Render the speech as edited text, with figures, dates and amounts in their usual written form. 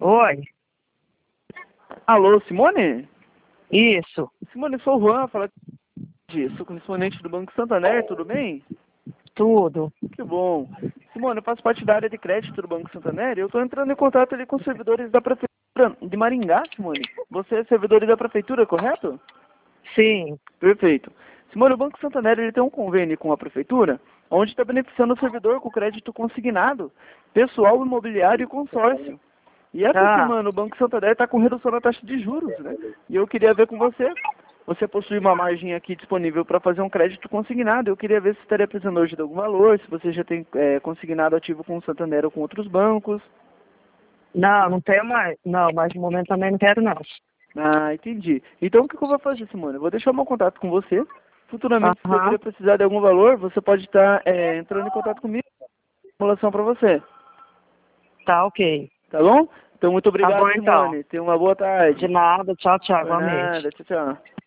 Oi, Alô, Simone? isso, Simone, eu sou o Juan, sou correspondente do Banco Santander, tudo bem? tudo. Que bom. Simone, eu faço parte da área de crédito do Banco Santander e eu estou entrando em contato ali com os servidores da Prefeitura de Maringá, Simone. Você é servidor da Prefeitura, correto? Sim. Perfeito. Simone, o Banco Santander ele tem um convênio com a Prefeitura, onde está beneficiando o servidor com crédito consignado, pessoal, imobiliário e consórcio. E essa Ah, semana o Banco Santander está com redução na taxa de juros, né? E eu queria ver com você. Você possui uma margem aqui disponível para fazer um crédito consignado. Eu queria ver se estaria precisando hoje de algum valor, se você já tem consignado ativo com o Santander ou com outros bancos. não, não tenho mais. Não, mas no momento também não quero, não. Ah, entendi. Então o que eu vou fazer, Simone? Eu vou deixar meu contato com você. Futuramente, se você Aham, vier precisar de algum valor, você pode estar entrando em contato comigo. Simulação para você. tá ok. Tá bom? Então, muito Tá bom obrigado, então. Simone. Tenha uma boa De tarde. nada, tchau, tchau, Por igualmente. nada. Tchau, tchau.